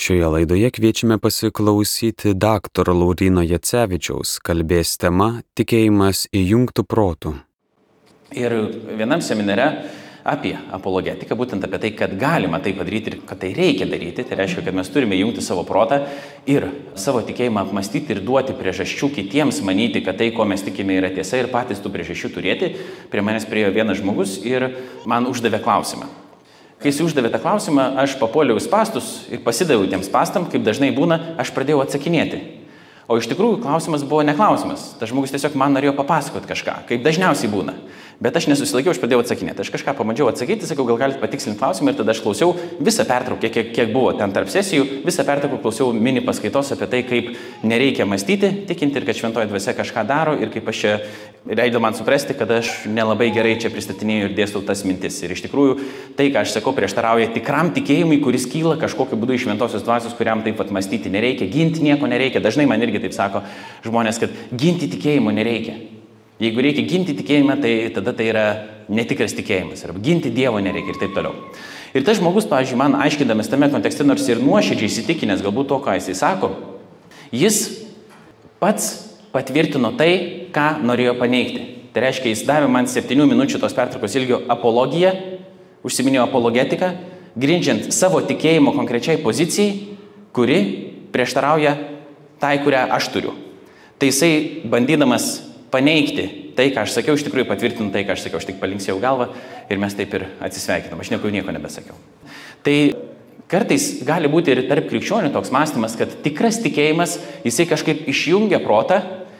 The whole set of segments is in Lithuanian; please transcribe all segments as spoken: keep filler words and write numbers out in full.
Šioje laidoje kviečiame pasiklausyti daktaro Lauryno Jacevičiaus, kalbės tema Tikėjimas įjungtų protų. Ir vienam seminare apie apologetiką, būtent apie tai, kad galima tai padaryti ir kad tai reikia daryti, tai reiškia, kad mes turime įjungti savo protą ir savo tikėjimą apmastyti ir duoti priežasčių kitiems manyti, kad tai, ko mes tikime, yra tiesa ir patys tų priežasčių turėti. Prie manęs priėjo vienas žmogus ir man uždavė klausimą. Kai jis uždavė tą klausimą, aš papuoliau į spastus ir pasidaviau tiems spastam, kaip dažnai būna, aš pradėjau atsakinėti. O iš tikrųjų klausimas buvo ne klausimas. Tas žmogus tiesiog man norėjo papasakoti kažką, kaip dažniausiai būna. Bet aš nesusilaikiau, aš pradėjau atsakinėti. Aš kažką pabandžiau atsakyti, sakau, gal galite patikslinti klausimą ir tada aš klausiau visą pertrauką, kiek, kiek buvo ten tarp sesijų, visą pertrauką klausiau mini paskaitos apie tai, kaip nereikia mąstyti, tikinti ir kad šventoji dvasia kažką daro ir kaip aš čia leido man suprasti, kad aš nelabai gerai čia pristatinėjau ir dėstau tas mintis. Ir iš tikrųjų tai, ką aš sakau, prieštarauja tikram tikėjimui, kuris kyla kažkokiu būdu iš šventosios dvasios, kuriam taip pat mąstyti nereikia, ginti nieko nereikia. Dažnai man irgi taip sako žmonės, kad ginti tikėjimo nereikia. Jeigu reikia ginti tikėjimą, tai tada tai yra netikras tikėjimas. Arba ginti Dievo nereikia ir taip toliau. Ir tas žmogus, pavyzdžiui, man aiškindamas tame kontekste, nors ir nuoširdžiai įsitikinęs galbūt to, ką jisai sako, jis pats patvirtino tai, ką norėjo paneigti. Tai reiškia, jis davė man septynių minučių tos pertraukos ilgio apologiją, užsiminėjo apologetiką, grindžiant savo tikėjimo konkrečiai pozicijai, kuri prieštarauja tai, kurią aš turiu. Tai jisai bandydamas paneigti tai, ką aš sakiau, iš tikrųjų patvirtinu tai, ką aš sakiau, aš tik palinksėjau galvą ir mes taip ir atsisveikinom, aš nieko, nieko nebesakiau. Tai kartais gali būti ir tarp krikščionių toks mąstymas, kad tikras tikėjimas, jisai kažkaip išjungia protą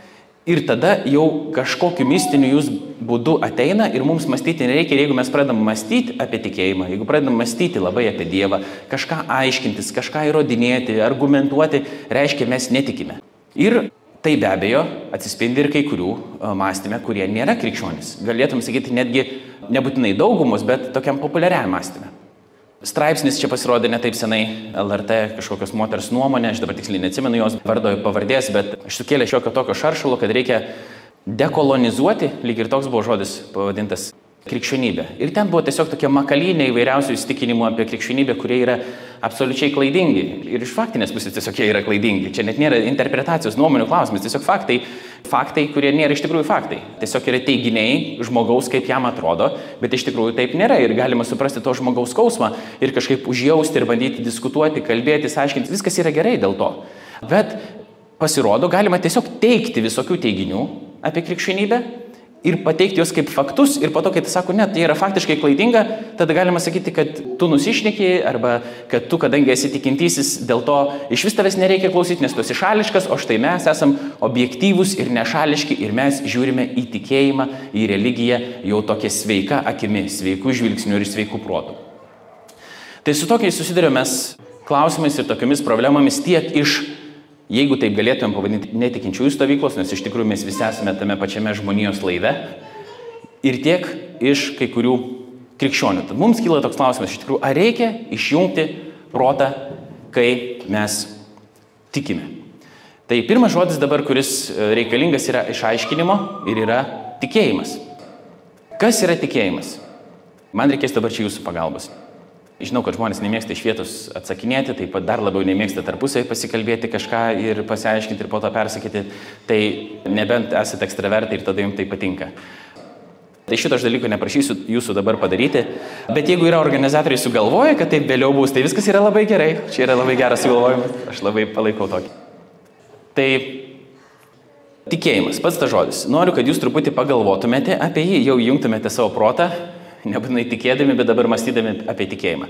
ir tada jau kažkokiu mistiniu jūs būdu ateina ir mums mąstyti nereikia. Ir jeigu mes pradedam mąstyti apie tikėjimą, jeigu pradedam mąstyti labai apie Dievą, kažką aiškintis, kažką įrodinėti, argumentuoti, reiškia mes netikime. Ir tai be abejo atsispindi ir kai kurių mąstyme, kurie nėra krikščionys. Galėtum sakyti netgi nebūtinai daugumos, bet tokiam populiariam mąstyme. Straipsnis čia pasirodė ne taip senai L R T kažkokios moters nuomonė, aš dabar tiksliai neatsimenu jos vardo pavardės, bet aš sukėlė šiokio tokio šaršalo, kad reikia dekolonizuoti, lyg ir toks buvo žodis pavadintas, krikščionybė. Ir ten buvo tiesiog tokie makalynė įvairiausių įsitikinimų apie krikščionybę, kurie yra absoliučiai klaidingi. Ir iš faktinės pusės tiesiog jie yra klaidingi. Čia net nėra interpretacijos nuomonių klausimas, tiesiog faktai, faktai, kurie nėra iš tikrųjų faktai. Tiesiog yra teiginiai žmogaus, kaip jam atrodo, bet iš tikrųjų taip nėra. Ir galima suprasti to žmogaus skausmą ir kažkaip užjausti ir bandyti diskutuoti, kalbėtis, aiškinti. Viskas yra gerai dėl to. Bet pasirodo, galima tiesiog teikti visokių teiginių apie krikščionybę ir pateikti juos kaip faktus, ir po to, kai tai sako, ne, tai yra faktiškai klaidinga, tada galima sakyti, kad tu nusišneki, arba kad tu, kadangi esi tikintysis, dėl to iš vis tavęs nereikia klausyti, nes tu esi šališkas, o štai mes esam objektyvūs ir nešališki, ir mes žiūrime į tikėjimą, į religiją jau tokia sveika akimi, sveikų žvilgsnių ir sveikų protų. Tai su tokiais susidurėme mes klausimais ir tokiamis problemomis tiek iš, jeigu taip galėtumėm pavadinti, netikinčiųjų stovyklos, nes iš tikrųjų mes visi esame tame pačiame žmonijos laive, ir tiek iš kai kurių krikščionių. Tad mums kyla toks klausimas, iš tikrųjų, ar reikia išjungti protą, kai mes tikime. Tai pirmas žodis dabar, kuris reikalingas, yra išaiškinimo ir yra tikėjimas. Kas yra tikėjimas? Man reikės dabar čia jūsų pagalbos. Žinau, kad žmonės nemėgsta iš vietos atsakinėti, taip pat dar labiau nemėgsta tarpusai pasikalbėti kažką ir pasiaiškinti ir po to persakyti. Tai nebent esate ekstravertai ir tada jums tai patinka. Tai šito aš dalyko neprašysiu jūsų dabar padaryti. Bet jeigu yra organizatoriai sugalvoja, kad taip vėliau bus, tai viskas yra labai gerai. Čia yra labai geras sugalvojimas. Aš labai palaikau tokį. Tai tikėjimas, pats tas žodis. Noriu, kad jūs truputį pagalvotumėte apie jį, jau įjungtumėte savo protą. Nebūtinai tikėdami, bet dabar mąstydami apie tikėjimą.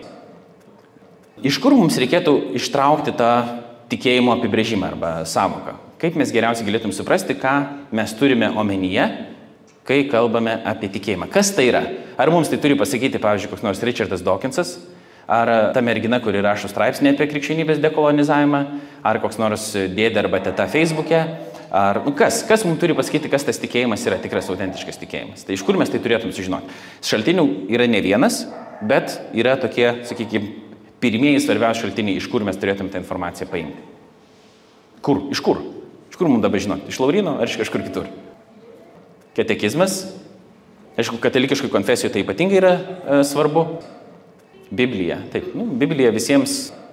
Iš kur mums reikėtų ištraukti tą tikėjimo apibrėžimą arba sąvoką? Kaip mes geriausiai galėtum suprasti, ką mes turime omenyje, kai kalbame apie tikėjimą? Kas tai yra? Ar mums tai turi pasakyti, pavyzdžiui, koks nors Richardas Dawkinsas, ar ta mergina, kuri rašo straipsnį apie krikščionybės dekolonizavimą, ar koks nors dėdė arba teta Facebook'e, ar nu, kas, kas mums turi pasakyti, kas tas tikėjimas yra tikras, autentiškas tikėjimas. Tai iš kur mes tai turėtum sužinoti? Šaltinių yra ne vienas, bet yra tokie, sakykime, pirmieji svarbiausi šaltiniai, iš kur mes turėtum tą informaciją paimti. Kur? Iš kur? Iš kur mums dabar žinoti? Iš Lauryno ar iš kažkur kitur? Katekizmas. Aišku, katalikiškų konfesijų tai ypatingai yra e, svarbu. Biblija. Taip, nu, Biblija visiems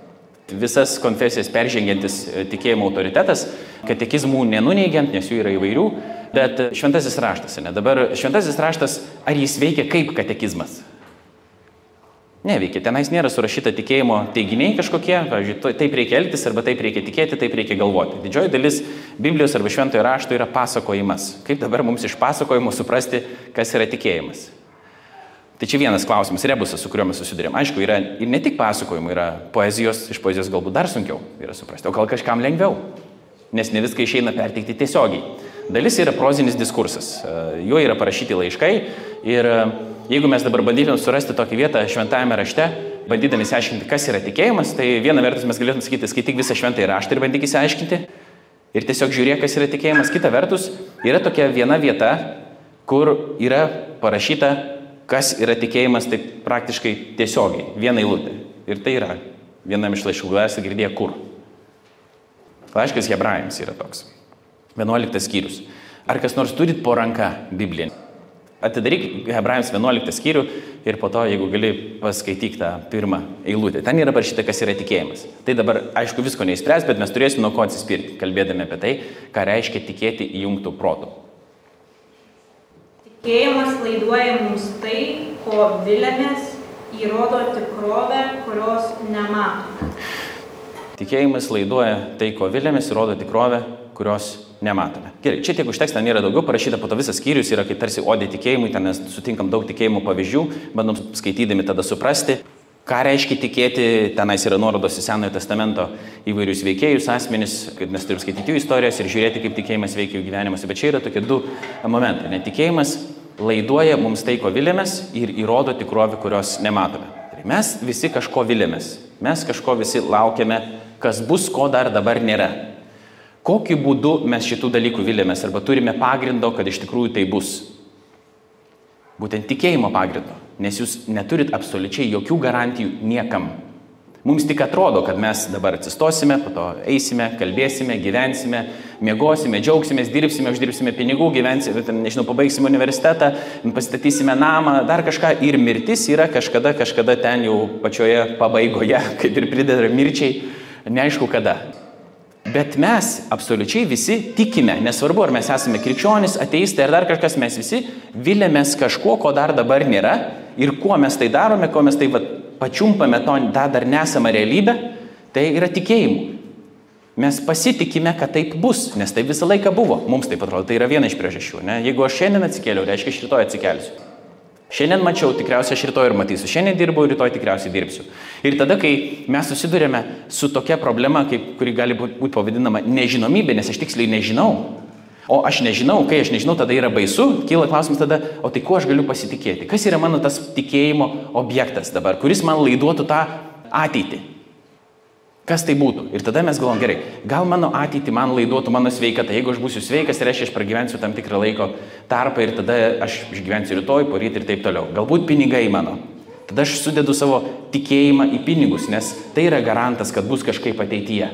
visas konfesijas peržengiantis tikėjimo autoritetas, katekizmų nenuneigiant, nes jų yra įvairių, bet šventasis raštas. Ne? Dabar šventasis raštas, ar jis veikia kaip katekizmas? Neveikia. Tenais nėra surašyta tikėjimo teiginiai kažkokie, pavyzdžiui, taip reikia elgtis, arba taip reikia tikėti, taip reikia galvoti. Didžioji dalis Biblijos arba šventojo rašto yra pasakojimas. Kaip dabar mums iš pasakojimo suprasti, kas yra tikėjimas? Tai čia vienas klausimas, rebusas, su kuriuo mes susidurėm. Aišku, yra ir ne tik pasakojimų, yra poezijos, iš poezijos galbūt dar sunkiau yra suprasti, o gal kažkam lengviau, nes ne viską išeina perteikti tiesiogiai. Dalis yra prozinis diskursas, juo yra parašyti laiškai ir jeigu mes dabar bandytumėm surasti tokią vietą šventajame rašte, bandydami išsiaiškinti, kas yra tikėjimas, tai viena vertus mes galėtume sakyti, skaityk visą šventąjį raštą ir bandyk išsiaiškinti ir tiesiog žiūrėk, kas yra tikėjimas. Kita vertus, yra tokia viena vieta, kur yra parašyta, kas yra tikėjimas, tai praktiškai tiesiogiai, viena eilutė. Ir tai yra vienam iš laiškų, gal esate girdėję kur. Laiškas Hebrajams yra toks. vienuoliktas skyrius. Ar kas nors turit po ranka Bibliją? Atidaryk Hebrajams vienuoliktą skyrių ir po to, jeigu gali, paskaityk tą pirmą eilutę. Ten yra parašyta, kas yra tikėjimas. Tai dabar, aišku, visko neįspręs, bet mes turėsime nuo ko atsispirti, kalbėdami apie tai, ką reiškia tikėti įjungtų protų. Tikėjimas laiduoja mums tai, ko viliamės, įrodo tikrovę, kurios nematome. Tikėjimas laiduoja tai, ko viliamės, įrodo tikrovę, kurios nematome. Gerai, čia tiek užteks, ten yra daugiau parašyta, po to visas skyrius yra kaip tarsi odė tikėjimui, ten mes sutinkam daug tikėjimų pavyzdžių, bandom skaitydami tada suprasti, ką reiškia tikėti, tenais yra nuorodos į Senojo testamento įvairius veikėjus, asmenis, kad mes turim skaityti jų istorijas ir žiūrėti, kaip tikėjimas veikia jų gyvenimuose. Bet čia yra tokie du momentai. Netikėjimas laiduoja mums tai, ko viliamės ir įrodo tikrovę, kurios nematome. Tai mes visi kažko viliamės, mes kažko visi laukiame, kas bus, ko dar dabar nėra. Kokiu būdu mes šitų dalykų viliamės arba turime pagrindo, kad iš tikrųjų tai bus? Būtent tikėjimo pagrindo, nes jūs neturit absoliučiai jokių garantijų niekam. Mums tik atrodo, kad mes dabar atsistosime, po to eisime, kalbėsime, gyvensime, miegosime, džiaugsimės, dirbsime, uždirbsime pinigų, gyvensime, nežinau, pabaigsime universitetą, pastatysime namą, dar kažką ir mirtis yra kažkada, kažkada ten jau pačioje pabaigoje, kaip ir prideda mirčiai, neaišku kada. Bet mes absoliučiai visi tikime, nesvarbu, ar mes esame krikščionys, ateistai ar dar kažkas, mes visi viliamės kažko, ko dar dabar nėra ir kuo mes tai darome, kuo mes tai va, pačiumpame to tą dar nesamą realybę, tai yra tikėjimu. Mes pasitikime, kad taip bus, nes tai visą laiką buvo. Mums taip atrodo, tai yra viena iš priežasčių. Ne? Jeigu aš šiandien atsikėliau, reiškia, aš rytoj atsikelsiu. Šiandien mačiau, tikriausiai aš rytoj ir matysiu. Šiandien dirbu, rytoj tikriausiai dirbsiu. Ir tada, kai mes susidurėme su tokia problema, kaip, kuri gali būti pavadinama nežinomybė, nes aš tiksliai nežinau, o aš nežinau, kai aš nežinau, tada yra baisu, kyla klausimas tada, o tai kuo aš galiu pasitikėti? Kas yra mano tas tikėjimo objektas dabar, kuris man laiduotų tą ateitį? Kas tai būtų? Ir tada mes galvom, gerai, gal mano ateitį man laiduotų mano sveikata. Jeigu aš būsiu sveikas, tai reiškia, aš pragyvensiu tam tikrą laiko tarpą ir tada aš išgyvensiu rytoj, poryt ir taip toliau. Galbūt pinigai mano. Tada aš sudedu savo tikėjimą į pinigus, nes tai yra garantas, kad bus kažkaip ateityje.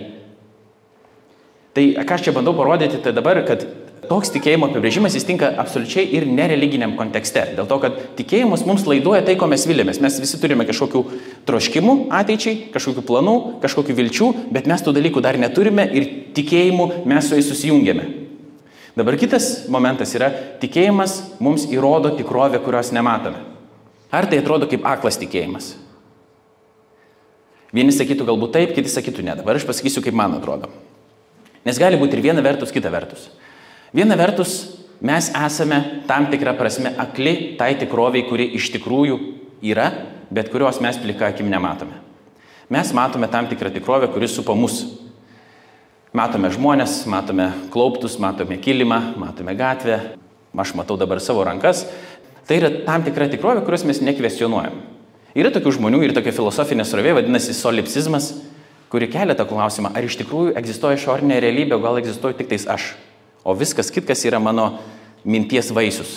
Tai ką aš čia bandau parodyti, tai dabar, kad toks tikėjimo apibrėžimas jis tinka absoliučiai ir nereliginiam kontekste. Dėl to, kad tikėjimas mums laiduoja tai, ko mes vilėmės. Mes visi turime kažkokių troškimų ateičiai, kažkokių planų, kažkokių vilčių, bet mes tų dalykų dar neturime ir tikėjimu mes su jais susijungiame. Dabar kitas momentas yra, tikėjimas mums įrodo tikrovę, kurios nematome. Ar tai atrodo kaip aklas tikėjimas? Vieni sakytų galbūt taip, kiti sakytų ne. Dabar aš pasakysiu, kaip man atrodo. Nes gali būti ir viena vertus, kita vertus. Viena vertus, mes esame tam tikrą prasme akli tai tikroviai, kuri iš tikrųjų yra, bet kurios mes plika akim nematome. Mes matome tam tikrą tikrovę, kuri supa mus. Matome žmonės, matome klauptus, matome kilimą, matome gatvę, aš matau dabar savo rankas. Tai yra tam tikra tikrovė, kurios mes nekvestionuojam. Yra tokių žmonių ir tokia filosofinė srovė, vadinasi solipsizmas, kuri kelia tą klausimą, ar iš tikrųjų egzistuoja išorinė realybė, o gal egzistuoja tik tais aš. O viskas kitkas yra mano minties vaisius.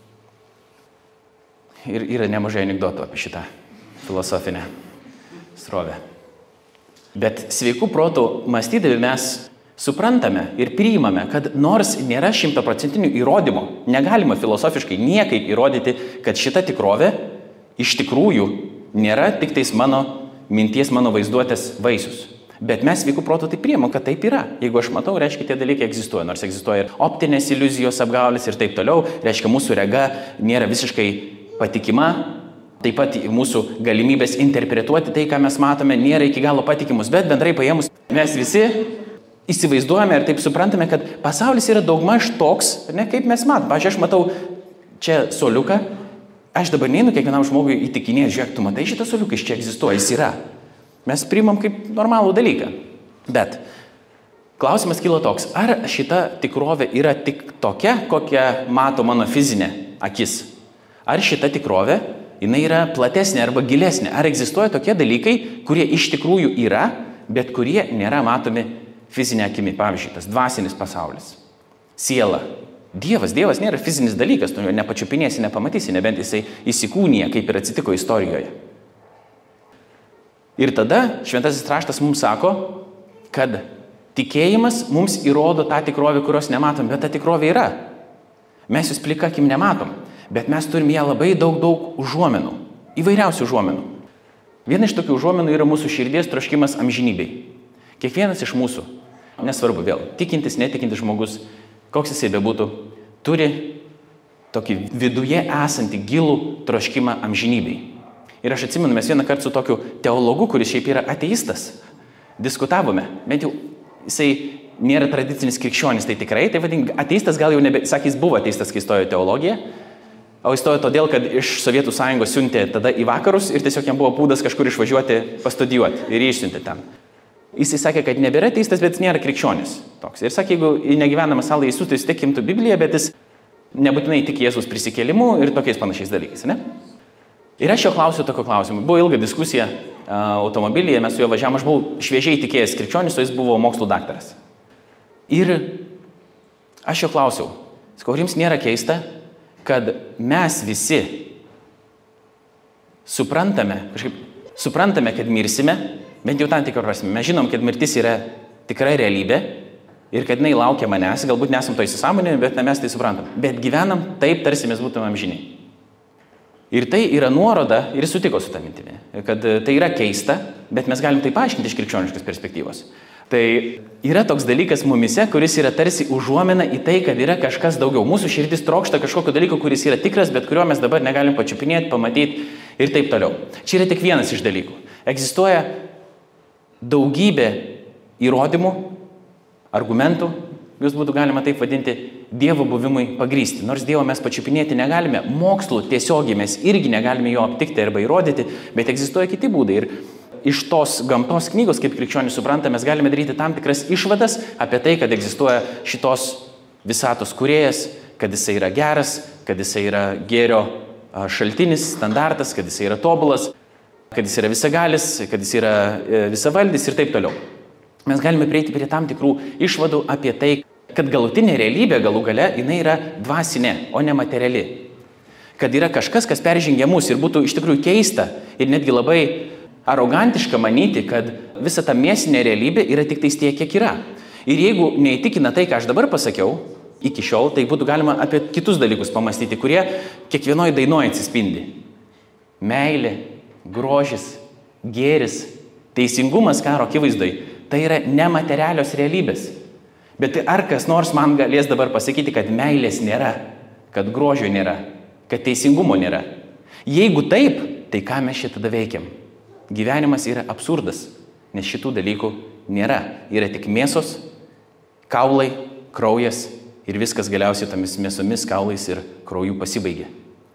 Ir yra nemažai anekdotų apie šitą filosofinę srovę. Bet sveikų protų mąstydami mes suprantame ir priimame, kad nors nėra šimtaprocentinių įrodymų, negalima filosofiškai niekaip įrodyti, kad šita tikrovė iš tikrųjų nėra tik tais mano minties, mano vaizduotės vaisius. Bet mes sveikų protų tai priimam, kad taip yra. Jeigu aš matau, reiškia, tie dalykai egzistuoja. Nors egzistuoja ir optinės iliuzijos, apgaulės ir taip toliau. Reiškia, mūsų rega nėra visiškai patikima. Taip pat mūsų galimybės interpretuoti tai, ką mes matome, nėra iki galo patikimus. Bet bendrai paėmus, mes visi įsivaizduojame ir taip suprantame, kad pasaulis yra daugmaž toks, ne, kaip mes matome. Pavyzdžiui, aš matau čia soliuką. Aš dabar neinu kiekvienam žmogui įtikinėti, žiūrėk, tu matai šitą soliuką, jis čia egzistuoja, jis yra. Mes priimam kaip normalų dalyką. Bet klausimas kyla toks, ar šita tikrovė yra tik tokia, kokią mato mano fizinė akis? Ar šita tikrovė, jinai yra platesnė arba gilesnė? Ar egzistuoja tokie dalykai, kurie iš tikrųjų yra, bet kurie nėra matomi fizinė akimi? Pavyzdžiui, tas dvasinis pasaulis, siela. Dievas, Dievas nėra fizinis dalykas, tu jo nepačiupinėsi, nepamatysi, nebent jisai įsikūnija, kaip ir atsitiko istorijoje. Ir tada šventasis raštas mums sako, kad tikėjimas mums įrodo tą tikrovę, kurios nematom, bet ta tikrovė yra. Mes jūs plika akim nematom, bet mes turim ją labai daug, daug užuomenų, įvairiausių užuomenų. Viena iš tokių užuomenų yra mūsų širdies troškimas amžinybei. Kiekvienas iš mūsų, nesvarbu vėl, tikintis, netikintis žmogus, koks jisai bebūtų, turi tokį viduje esantį gilų troškimą amžinybei. Ir aš atsimenu, mes vieną kartą su tokiu teologu, kuris šiaip yra ateistas, diskutavome. Bent jau jisai nėra tradicinis krikščionis, tai tikrai, tai vadink, ateistas gal jau nebe, sakė, jis buvo ateistas, kai įstojo teologiją, o įstojo todėl, kad iš Sovietų Sąjungos siuntė tada į vakarus ir tiesiog jam buvo būdas kažkur išvažiuoti, pastudijuoti ir jį išsiuntė ten. Jisai sakė, kad nebėra ateistas, bet jis nėra krikščionis. Toks. Ir sakė, jeigu į negyvenamą salą įsiūtų, jis tik imtų Bibliją, bet jis nebūtinai tik Jėzus prisikėlimu ir tokiais panašiais dalykais, ne? Ir aš jo klausiu tokio klausimų. Buvo ilga diskusija uh, automobilyje, mes su juo važiavom, aš buvau šviežiai tikėjęs krikščionis, o jis buvo mokslų daktaras. Ir aš jo klausiau, sakau, ar jums nėra keista, kad mes visi suprantame, kažkaip suprantame, kad mirsime, bent jau tam tikrą prasme. Mes žinom, kad mirtis yra tikra realybė ir kad jinai laukia manęs, galbūt nesam to įsisąmoninę, bet mes tai suprantam. Bet gyvenam taip, tarsi mes būtume amžiniai. Ir tai yra nuoroda, ir jis sutiko su tą mintimi, kad tai yra keista, bet mes galim tai paaiškinti iš krikščioniškos perspektyvos. Tai yra toks dalykas mumise, kuris yra tarsi užuomina į tai, kad yra kažkas daugiau. Mūsų širdis trokšta kažkokio dalyko, kuris yra tikras, bet kurio mes dabar negalim pačiupinėti, pamatyti ir taip toliau. Čia yra tik vienas iš dalykų. Egzistuoja daugybė įrodymų, argumentų, jūs būtų galima taip vadinti, Dievo buvimui pagrįsti. Nors Dievo mes pačiupinėti negalime, mokslu tiesiogiai mes irgi negalime jo aptikti arba įrodyti, bet egzistuoja kiti būdai. Ir iš tos gamtos knygos, kaip krikščionis supranta, mes galime daryti tam tikras išvadas apie tai, kad egzistuoja šitos visatos kūrėjas, kad jisai yra geras, kad jisai yra gėrio šaltinis, standartas, kad jisai yra tobulas, kad jis yra visagalis, kad jis yra visavaldis ir taip toliau. Mes galime prieiti prie tam tikrų išvadų apie tai, kad galutinė realybė galų gale, jinai yra dvasinė, o ne materiali. Kad yra kažkas, kas peržengia mus ir būtų iš tikrųjų keista ir netgi labai arogantiška manyti, kad visa ta mėsinė realybė yra tik tais tiek, kiek yra. Ir jeigu neįtikina tai, ką aš dabar pasakiau, iki šiol, tai būtų galima apie kitus dalykus pamastyti, kurie kiekvienoje dainoje atsispindi. Meilė, grožis, gėris, teisingumas karo akivaizdoj, tai yra nematerialios realybės. Bet ar kas nors man galės dabar pasakyti, kad meilės nėra, kad grožio nėra, kad teisingumo nėra? Jeigu taip, tai ką mes čia tada veikiam? Gyvenimas yra absurdas, nes šitų dalykų nėra. Yra tik mėsos, kaulai, kraujas ir viskas galiausiai tomis mėsomis, kaulais ir krauju pasibaigia.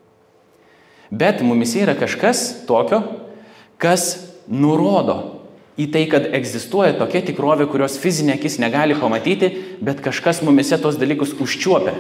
Bet mumise yra kažkas tokio, kas nurodo į tai, kad egzistuoja tokia tikrovė, kurios fizinė akis negali pamatyti, bet kažkas mumise tos dalykus užčiuopia.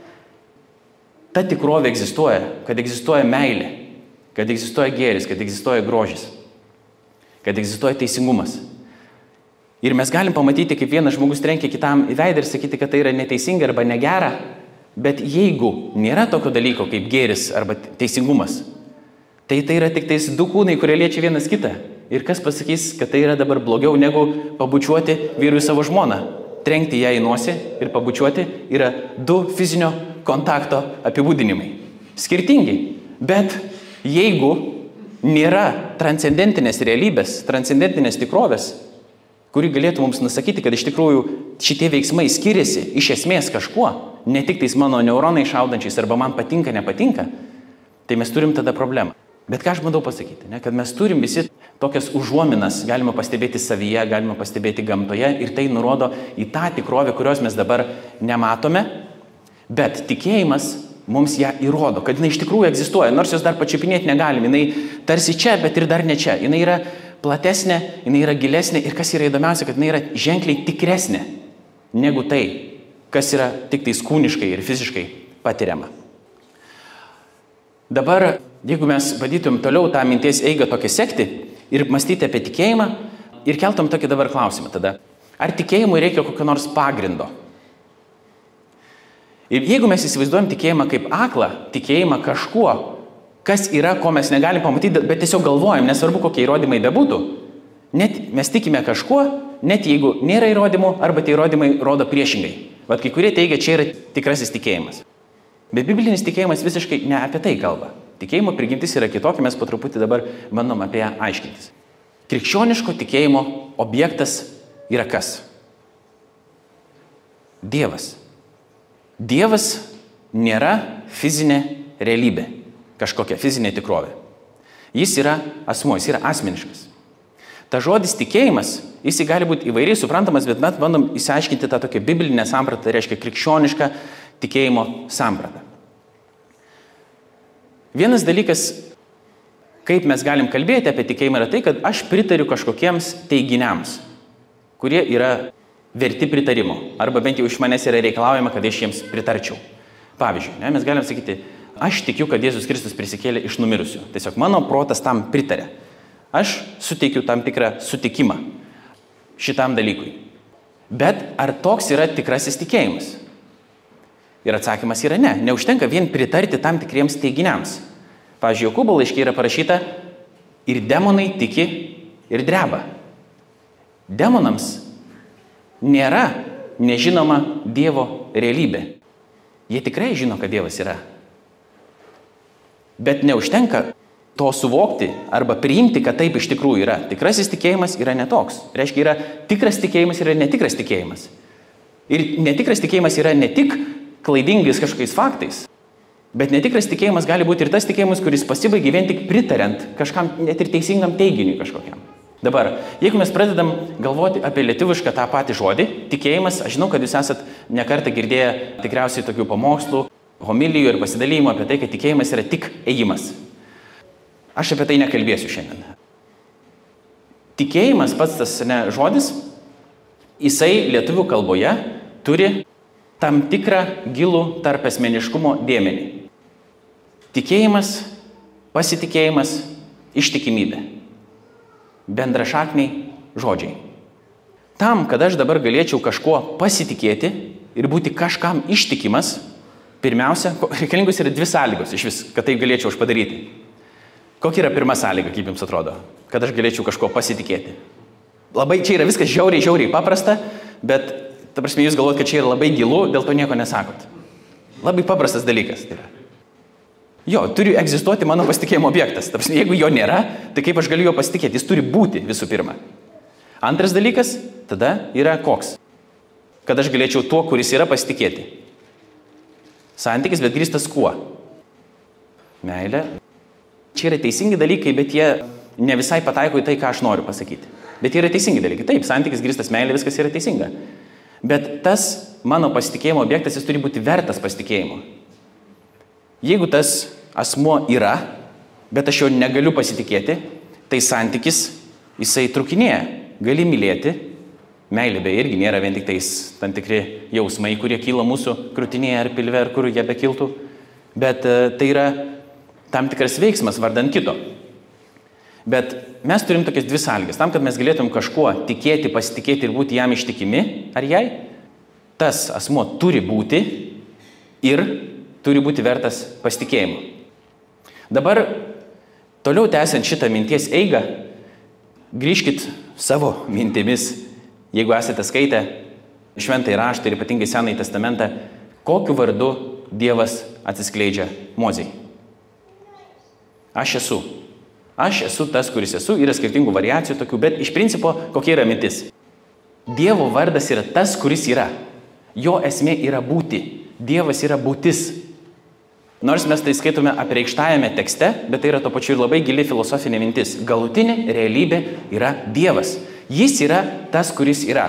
Ta tikrovė egzistuoja, kad egzistuoja meilė, kad egzistuoja gėris, kad egzistuoja grožis, kad egzistuoja teisingumas. Ir mes galim pamatyti, kaip vienas žmogus trenkia kitam į veidą ir sakyti, kad tai yra neteisinga arba negera, bet jeigu nėra tokio dalyko kaip gėris arba teisingumas, tai tai yra tik tais du kūnai, kurie liečia vienas kitą. Ir kas pasakys, kad tai yra dabar blogiau negu pabučiuoti vyrui savo žmoną. Trenkti ją į nosį ir pabučiuoti yra du fizinio kontakto apibūdinimai. Skirtingi. Bet jeigu nėra transcendentinės realybės, transcendentinės tikrovės, kuri galėtų mums nusakyti, kad iš tikrųjų šitie veiksmai skiriasi iš esmės kažkuo, ne tik tais mano neuronai šaudančiais arba man patinka, nepatinka, tai mes turim tada problemą. Bet ką aš bandau pasakyti, ne? Kad mes turim visi tokias užuominas, galima pastebėti savyje, galima pastebėti gamtoje ir tai nurodo į tą tikrovę, kurios mes dabar nematome, bet tikėjimas mums ją įrodo, kad jinai iš tikrųjų egzistuoja, nors jos dar pačiupinėti negalim, jinai tarsi čia, bet ir dar ne čia, jinai yra platesnė, jinai yra gilesnė ir kas yra įdomiausia, kad jinai yra ženkliai tikresnė negu tai, kas yra tik tais kūniškai ir fiziškai patiriama. Dabar, jeigu mes bandytum toliau tą minties eigą tokią sekti ir mąstyti apie tikėjimą ir keltum tokį dabar klausimą tada, ar tikėjimui reikia kokio nors pagrindo? Ir jeigu mes įsivaizduojam tikėjimą kaip aklą, tikėjimą kažkuo, kas yra, ko mes negalim pamatyti, bet tiesiog galvojam, nesvarbu, kokie įrodymai bebūtų, net mes tikime kažkuo, net jeigu nėra įrodymų, arba tie įrodymai rodo priešingai. Vat kai kurie teigia, čia yra tikrasis tikėjimas. Bet biblinis tikėjimas visiškai ne apie tai kalba. Tikėjimo prigimtis yra kitokia, mes po truputį dabar bandom apie ją aiškintis. Krikščioniško tikėjimo objektas yra kas? Dievas. Dievas nėra fizinė realybė, kažkokia fizinė tikrovė. Jis yra asmuo, jis yra asmeniškas. Ta žodis tikėjimas, jis gali būti įvairiai suprantamas, bet mes bandom įsiaiškinti tą tokią biblinę sampratą, tai reiškia krikščionišką tikėjimo sampratą. Vienas dalykas, kaip mes galim kalbėti apie tikėjimą, yra tai, kad aš pritariu kažkokiems teiginiams, kurie yra verti pritarimo, arba bent jau iš manęs yra reikalaujama, kad aš jiems pritarčiau. Pavyzdžiui, ne, mes galim sakyti, aš tikiu, kad Jėzus Kristus prisikėlė iš numirusių. Tiesiog mano protas tam pritarė. Aš suteikiu tam tikrą sutikimą šitam dalykui. Bet ar toks yra tikrasis tikėjimas? Ir atsakymas yra ne. Neužtenka vien pritarti tam tikriems teiginiams. Pavyzdžiui, Jokūbo laiške yra parašyta, ir demonai tiki ir dreba. Demonams nėra nežinoma Dievo realybė. Jie tikrai žino, kad Dievas yra. Bet neužtenka to suvokti arba priimti, kad taip iš tikrųjų yra. Tikrasis tikėjimas yra netoks. Reiškia, yra tikras tikėjimas, yra netikras tikėjimas. Ir netikras tikėjimas yra ne tik klaidingais kažkokiais faktais, bet netikras tikėjimas gali būti ir tas tikėjimas, kuris pasibaigia vien tik pritariant kažkam, net ir teisingam teiginiui kažkokiam. Dabar, jeigu mes pradedam galvoti apie lietuvišką tą patį žodį, tikėjimas, aš žinau, kad jūs esat nekartą girdėję tikriausiai tokių pamokslų, homilijų ir pasidalymų apie tai, kad tikėjimas yra tik ėjimas. Aš apie tai nekalbėsiu šiandien. Tikėjimas, pats tas ne, žodis, jisai lietuvių kalboje turi tam tikrą gilų tarp asmeniškumo dėmenį. Tikėjimas, pasitikėjimas, ištikimybė. Bendrašakniai žodžiai. Tam, kad aš dabar galėčiau kažkuo pasitikėti ir būti kažkam ištikimas, pirmiausia, reikalingos yra dvi sąlygos iš vis, kad tai galėčiau aš padaryti. Kokia yra pirma sąlyga, kaip jums atrodo, kad aš galėčiau kažkuo pasitikėti? Labai čia yra viskas žiauriai, žiauriai paprasta, bet ta prasme, jūs galvojat, kad čia yra labai gilu, dėl to nieko nesakot. Labai paprastas dalykas. Tai yra. Jo, turi egzistuoti mano pasitikėjimo objektas. Ta prasme, jeigu jo nėra, tai kaip aš galiu jo pasitikėti? Jis turi būti visų pirma. Antras dalykas, tada yra koks? Kad aš galėčiau tuo, kuris yra, pasitikėti. Santykis, bet grįstas kuo? Meilė. Čia yra teisingi dalykai, bet jie ne visai pataiko į tai, ką aš noriu pasakyti. Bet jie yra teisingi dalykai. Taip, santykis grįstas meilė, viskas yra teisinga. Bet tas mano pasitikėjimo objektas, jis turi būti vertas pasitikėjimo. Jeigu tas asmuo yra, bet aš jo negaliu pasitikėti, tai santykis, jisai trukinėja. Gali mylėti, meilė beje irgi nėra vien tik tais tam tikri jausmai, kurie kyla mūsų krūtinėje ar pilve, ar kur jie bekiltų, bet tai yra tam tikras veiksmas vardan kito. Bet mes turim tokias dvi sąlygas. Tam, kad mes galėtum kažkuo tikėti, pasitikėti ir būti jam ištikimi, ar jai, tas asmuo turi būti ir turi būti vertas pasitikėjimo. Dabar, toliau tęsiant šitą minties eigą, grįžkit savo mintimis, jeigu esate skaitę Šventąjį raštą ir ypatingai Senąjį testamentą, kokiu vardu Dievas atsiskleidžia Mozei. Aš esu. Aš esu tas, kuris esu, yra skirtingų variacijų tokių, bet iš principo kokia yra mintis. Dievo vardas yra tas, kuris yra. Jo esmė yra būti. Dievas yra būtis. Nors mes tai skaitome apreikštajame tekste, bet tai yra to pačiu ir labai gili filosofinė mintis. Galutinė realybė yra Dievas. Jis yra tas, kuris yra.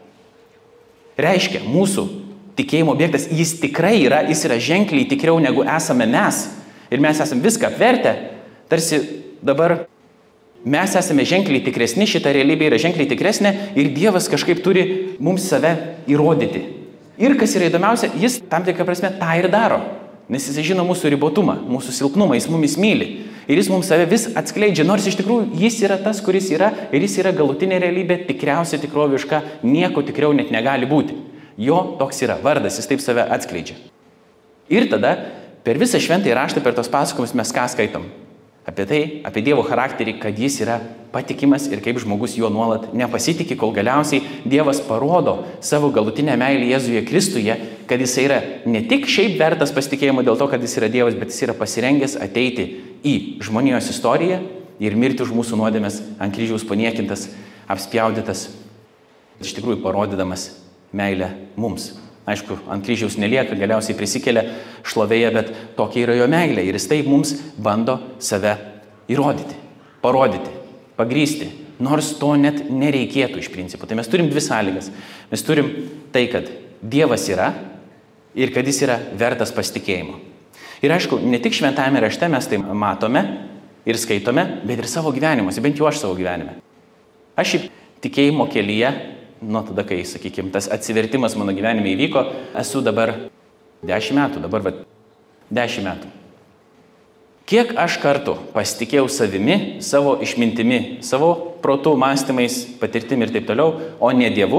Reiškia, mūsų tikėjimo objektas, jis tikrai yra, jis yra ženkliai tikriau negu esame mes. Ir mes esame viską apvertę, tarsi dabar mes esame ženkliai tikresni, šita realybė yra ženkliai tikresnė ir Dievas kažkaip turi mums save įrodyti. Ir kas yra įdomiausia, jis tam tikrą prasme tą ir daro, nes jis žino mūsų ribotumą, mūsų silpnumą, jis mumis myli. Ir jis mums save vis atskleidžia, nors iš tikrųjų jis yra tas, kuris yra ir jis yra galutinė realybė, tikriausia tikroviška, nieko tikriau net negali būti. Jo toks yra vardas, jis taip save atskleidžia. Ir tada per visą šventąjį raštą, per tos pasakojimus mes ką skaitom? Apie tai, apie Dievo charakterį, kad jis yra patikimas ir kaip žmogus juo nuolat nepasitikė, kol galiausiai Dievas parodo savo galutinę meilę Jėzuje Kristuje, kad jis yra ne tik šiaip vertas pasitikėjimo dėl to, kad jis yra Dievas, bet jis yra pasirengęs ateiti į žmonijos istoriją ir mirti už mūsų nuodėmes, ant kryžiaus paniekintas, apspjaudytas, iš tikrųjų parodydamas meilę mums. Aišku, ant kryžiaus nelieka, galiausiai prisikelia šlovėje, bet tokia yra jo meilė. Ir jis taip mums bando save įrodyti, parodyti, pagrysti, nors to net nereikėtų iš principo. Tai mes turim dvi sąlygas. Mes turim tai, kad Dievas yra ir kad jis yra vertas pasitikėjimo. Ir aišku, ne tik šventajame rašte mes tai matome ir skaitome, bet ir savo gyvenimuose, bent jau aš savo gyvenime. Aš šiaip tikėjimo kelyje, nuo tada, kai, sakykime, tas atsivertimas mano gyvenime įvyko, esu dabar dešimt metų, dabar va, dešimt metų. Kiek aš kartų pasitikėjau savimi, savo išmintimi, savo protų, mąstymais, patirtimi ir taip toliau, o ne Dievu,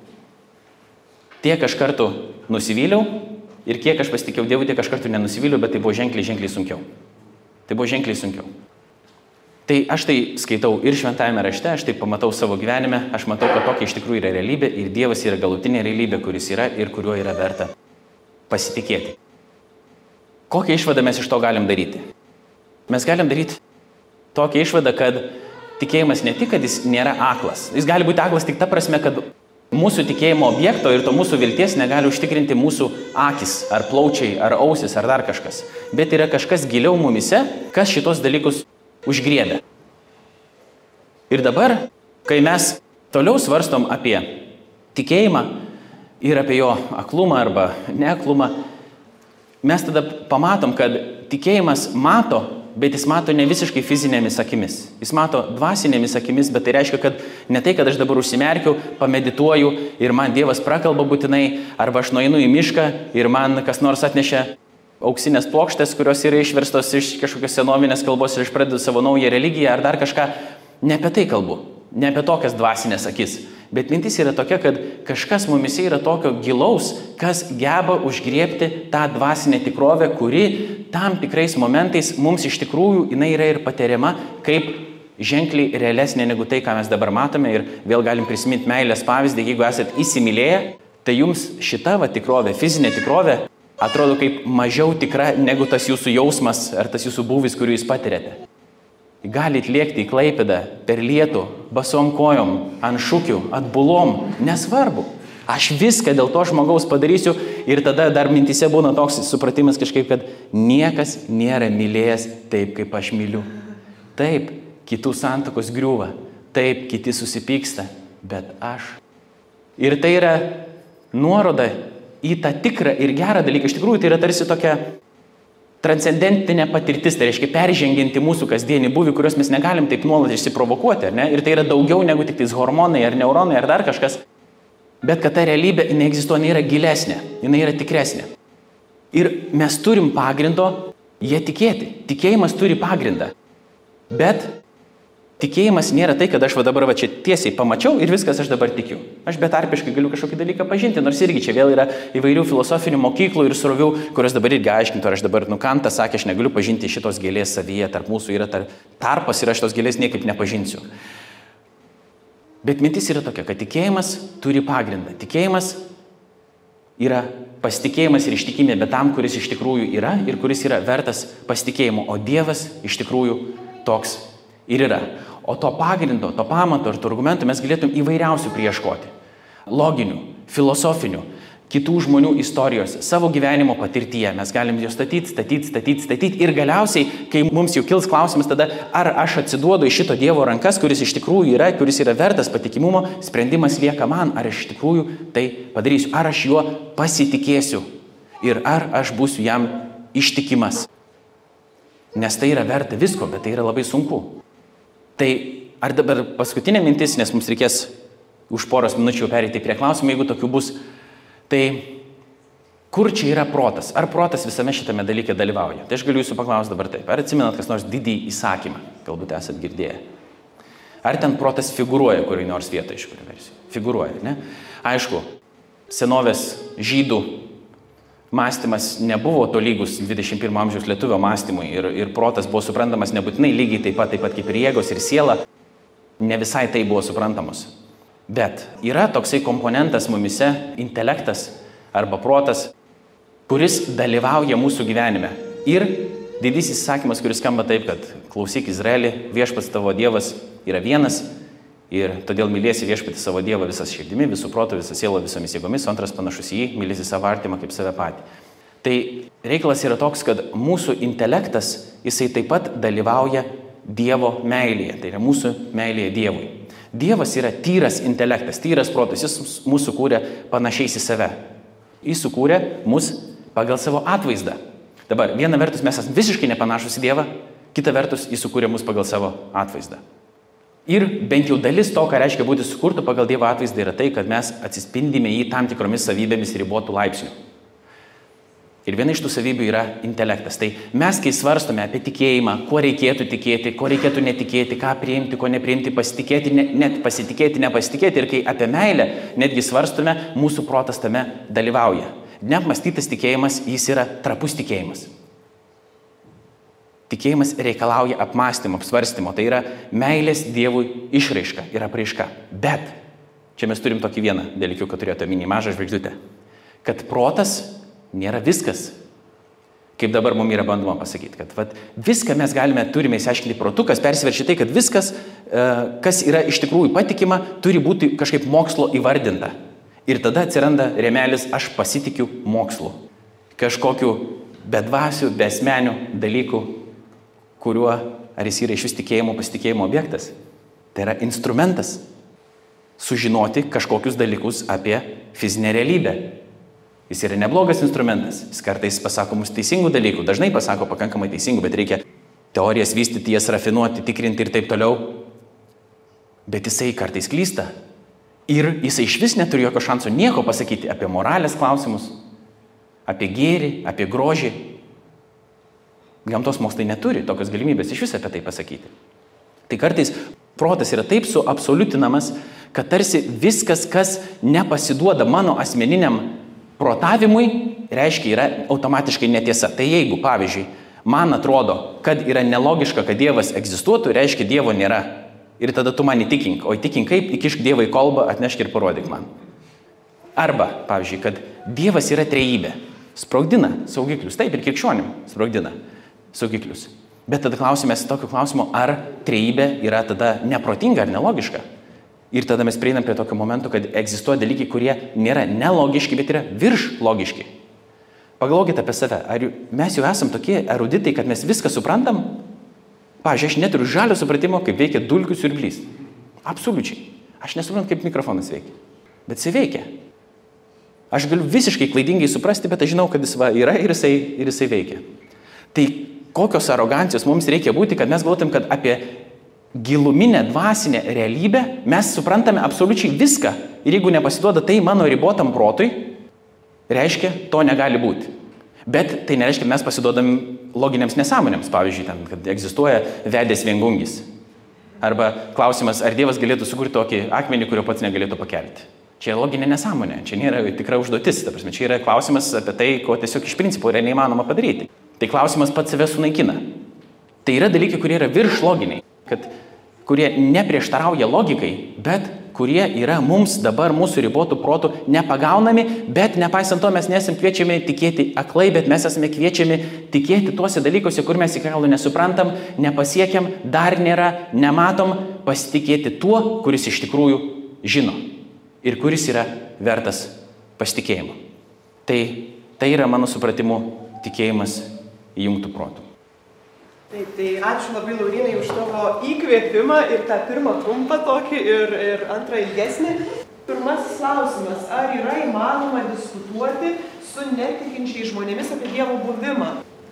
tiek aš kartų nusivyliau ir kiek aš pasitikėjau Dievu, tiek aš kartų nenusivyliau, bet tai buvo ženkliai, ženkliai sunkiau. Tai buvo ženkliai sunkiau. Tai aš tai skaitau ir šventajame rašte, aš tai pamatau savo gyvenime, aš matau, kad tokia iš tikrųjų yra realybė ir Dievas yra galutinė realybė, kuris yra ir kuriuo yra verta pasitikėti. Kokią išvadą mes iš to galim daryti? Mes galim daryti tokią išvadą, kad tikėjimas ne tik, kad jis nėra aklas. Jis gali būti aklas tik ta prasme, kad mūsų tikėjimo objekto ir to mūsų vilties negali užtikrinti mūsų akis, ar plaučiai, ar ausis, ar dar kažkas. Bet yra kažkas giliau mumise, kas šitos dalykus užgriebė. Ir dabar, kai mes toliau svarstom apie tikėjimą ir apie jo aklumą arba neaklumą, mes tada pamatom, kad tikėjimas mato, bet jis mato ne visiškai fizinėmis akimis. Jis mato dvasinėmis akimis, bet tai reiškia, kad ne tai, kad aš dabar užsimerkiu, pamedituoju ir man Dievas prakalba būtinai, arba aš nueinu į mišką ir man kas nors atnešė auksinės plokštės, kurios yra išverstos iš kažkokios senovinės kalbos ir aš pradedu savo naują religiją ar dar kažką. Ne apie tai kalbu, ne apie tokias dvasinės akis. Bet mintis yra tokia, kad kažkas mumise yra tokio gilaus, kas geba užgriebti tą dvasinę tikrovę, kuri tam tikrais momentais mums iš tikrųjų jinai yra ir patiriama kaip ženkliai realesnė negu tai, ką mes dabar matome. Ir vėl galim prisiminti meilės pavyzdį, jeigu esat įsimylėję, tai jums šita va tikrovė, fizinė tikrovė, atrodo kaip mažiau tikra negu tas jūsų jausmas ar tas jūsų būvis, kurį jūs patirėte. Galite lėkti į Klaipėdą per lietų, basom kojom, ant šukių, atbulom, nesvarbu. Aš viską dėl to žmogaus padarysiu ir tada dar mintise būna toks supratimas kažkaip, kad niekas nėra mylėjęs taip, kaip aš myliu. Taip, kitų santuokos griūva, taip, kiti susipyksta, bet aš. Ir tai yra nuoroda į tą tikrą ir gerą dalyką. Iš tikrųjų, tai yra tarsi tokia transcendentinė patirtis, tai reiškia peržengianti mūsų kasdienį buvį, kurios mes negalim taip nuolat išsiprovokuoti, ar ne? Ir tai yra daugiau negu tik tais hormonai, ar neuronai, ar dar kažkas. Bet kad ta realybė, jinai egzistuoja, jinai yra gilesnė, jinai yra tikresnė. Ir mes turim pagrindo jie tikėti. Tikėjimas turi pagrindą. Bet tikėjimas nėra tai, kad aš va dabar va čia tiesiai pamačiau ir viskas aš dabar tikiu. Aš betarpiškai galiu kažkokį dalyką pažinti, nors irgi čia vėl yra įvairių filosofinių mokyklų ir srovių, kurios dabar irgi aiškintų, ar aš dabar, nu, Kantas sakė, aš negaliu pažinti šitos gėlės savyje, tarp mūsų yra tar, tarpas ir aš šitos gėlės niekaip nepažinsiu. Bet mintis yra tokia, kad tikėjimas turi pagrindą. Tikėjimas yra pasitikėjimas ir ištikimybė tam, kuris iš tikrųjų yra ir kuris yra vertas pasitikėjimo, o Dievas iš tikrųjų toks ir yra. O to pagrindo, to pamato ir to argumento mes galėtum įvairiausių prieškoti. loginių, filosofinių, kitų žmonių istorijos, savo gyvenimo patirtyje. Mes galim jo statyti, statyti, statyti, statyti ir galiausiai, kai mums jau kils klausimas tada, ar aš atsiduodu į šito Dievo rankas, kuris iš tikrųjų yra, kuris yra vertas patikimumo, sprendimas lieka man, ar aš iš tikrųjų tai padarysiu, ar aš juo pasitikėsiu ir ar aš būsiu jam ištikimas. Nes tai yra verta visko, bet tai yra labai sunku. Tai ar dabar paskutinė mintis, nes mums reikės už poros minučių pereiti prie klausimų, jeigu tokių bus. Tai kur čia yra protas? Ar protas visame šitame dalyke dalyvauja? Tai aš galiu jūsų paklausti dabar taip. Ar atsimenat kas nors didįjį įsakymą? Galbūt esat girdėję. Ar ten protas figūruoja kuriai nors vietoje iš kurių versijų? Figūruoja, ne? Aišku, senovės žydų mąstymas nebuvo tolygus dvidešimt pirmo amžiaus lietuvio mąstymui ir, ir protas buvo suprantamas nebūtinai lygiai taip pat, taip pat kaip ir jėgos ir siela. Ne visai tai buvo suprantamos. Bet yra toksai komponentas mumise, intelektas arba protas, kuris dalyvauja mūsų gyvenime. Ir didysis įsakymas, kuris skamba taip, kad klausyk Izraeli, viešpats tavo Dievas yra vienas ir todėl mylėsi viešpatį savo Dievą visas širdimi, visų protų, visą sielą, visomis jėgomis, antras panašus į jį, mylėsi savo artimą kaip save patį. Tai reikalas yra toks, kad mūsų intelektas, jisai taip pat dalyvauja Dievo meilėje, tai yra mūsų meilėje Dievui. Dievas yra tyras intelektas, tyras protas, jis mūsų sukūrė panašiais į save. Jis sukūrė mus pagal savo atvaizdą. Dabar, viena vertus mes esame visiškai nepanašus į Dievą, kita vertus jis sukūrė mus pagal savo atvaizdą. Ir bent jau dalis to, ką reiškia būti sukurtų pagal Dievo atvaizdą, yra tai, kad mes atsispindime jį tam tikromis savybėmis ribotų laipsnių. Ir viena iš tų savybių yra intelektas. Tai mes, kai svarstome apie tikėjimą, kuo reikėtų tikėti, ko reikėtų netikėti, ką priimti, ko nepriimti, pasitikėti, ne, net pasitikėti, nepasitikėti, ir kai apie meilę netgi svarstome, mūsų protas tame dalyvauja. Neapmąstytas tikėjimas, jis yra trapus tikėjimas. Tikėjimas reikalauja apmąstymo, apsvarstymo. Tai yra meilės Dievui išraiška ir apraiška. Bet čia mes turim tokį vieną dalykiuką, turėtų omeny, mažą žvaigždutę. Kad protas nėra viskas, kaip dabar mums yra bandoma pasakyti, kad vat, viską mes galime, turime įsiaiškinti protu, kas persiverčia tai, kad viskas, kas yra iš tikrųjų patikima, turi būti kažkaip mokslo įvardinta. Ir tada atsiranda rėmelis, aš pasitikiu mokslu. Kažkokiu bedvasių, besmenių dalykų, kuriuo, ar jis yra iš vis tikėjimo, pasitikėjimo objektas. Tai yra instrumentas sužinoti kažkokius dalykus apie fizinę realybę. Jis yra neblogas instrumentas, jis kartais pasako mums teisingų dalykų, dažnai pasako pakankamai teisingų, bet reikia teorijas vystyti, jas rafinuoti, tikrinti ir taip toliau. Bet jisai kartais klysta. Ir jisai iš vis neturi jokio šanso nieko pasakyti apie moralės klausimus, apie gėrį, apie grožį. Gamtos mokslai neturi tokios galimybės iš vis apie tai pasakyti. Tai kartais protas yra taip suabsoliutinamas, kad tarsi viskas, kas nepasiduoda mano asmeniniam protavimui, reiškia, yra automatiškai netiesa. Tai jeigu, pavyzdžiui, man atrodo, kad yra nelogiška, kad Dievas egzistuotų, reiškia, Dievo nėra. Ir tada tu man įtikink. O įtikink kaip, įkišk Dievą į kolbą, atnešk ir parodyk man. Arba, pavyzdžiui, kad Dievas yra trejybė. Sprogdina saugiklius. Taip, ir krikščionim sprogdina saugiklius. Bet tada klausimės tokio klausimo, ar trejybė yra tada neprotinga ar nelogiška. Ir tada mes prieinam prie tokio momento, kad egzistuoja dalykai, kurie nėra nelogiški, bet yra virš logiški. Pagalvokite apie save. Ar mes jau esam tokie eruditai, kad mes viską suprantam? Pavyzdžiui, aš neturiu žalio supratimo, kaip veikia dulkių siurblys. Absoliučiai. Aš nesuprantu, kaip mikrofonas veikia. Bet jisai veikia. Aš galiu visiškai klaidingai suprasti, bet aš žinau, kad jis va yra ir jisai, ir jisai veikia. Tai kokios arogancijos mums reikia būti, kad mes galvotum, kad apie giluminę dvasinę realybę mes suprantame absoliučiai viską. Ir jeigu nepasiduoda tai mano ribotam protui, reiškia, to negali būti. Bet tai nereiškia, kad mes pasiduodam loginiams nesąmonėms. Pavyzdžiui, ten, kad egzistuoja vedės viengungis. Arba klausimas, ar Dievas galėtų sukurti tokį akmenį, kurio pats negalėtų pakelti. Čia loginė nesąmonė, čia nėra tikra užduotis. Ta prasme, čia yra klausimas apie tai, ko tiesiog iš principo yra neįmanoma padaryti. Tai klausimas pats save sunaikina. Tai yra dalykai, kurie yra virš loginiai. Kad, kurie neprieštarauja logikai, bet kurie yra mums dabar mūsų ribotų protų nepagaunami, bet nepaisant to mes nesam kviečiami tikėti aklai, bet mes esame kviečiami tikėti tuose dalykuose, kur mes iki galo nesuprantam, nepasiekiam, dar nėra, nematom, pasitikėti tuo, kuris iš tikrųjų žino. ir kuris yra vertas pasitikėjimo. Tai, tai yra mano supratimu tikėjimas įjungtų protų. Taip, tai ačiū labai Laurynai už tavo įkvėpimą ir tą pirmą trumpą tokį ir, ir antrą ilgesnį. Pirmasis klausimas, ar yra įmanoma diskutuoti su netikinčiais žmonėmis apie Dievo buvimą?